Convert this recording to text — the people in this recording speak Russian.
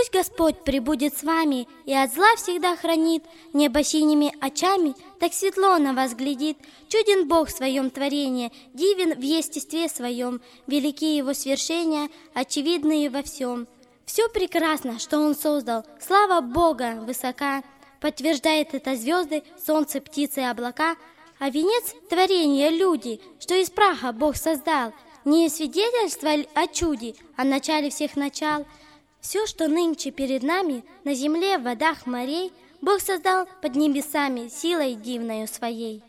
Пусть Господь пребудет с вами и от зла всегда хранит, небо синими очами так светло на вас глядит. Чуден Бог в своем творении, дивен в естестве своем, велики Его свершения, очевидные во всем. Все прекрасно, что Он создал, слава Бога высока, подтверждает это звезды, солнце, птицы и облака. А венец творения люди, что из праха Бог создал, не свидетельство о чуде, о начале всех начал. Все, что нынче перед нами, на земле, в водах морей, Бог создал под небесами силой дивною своей.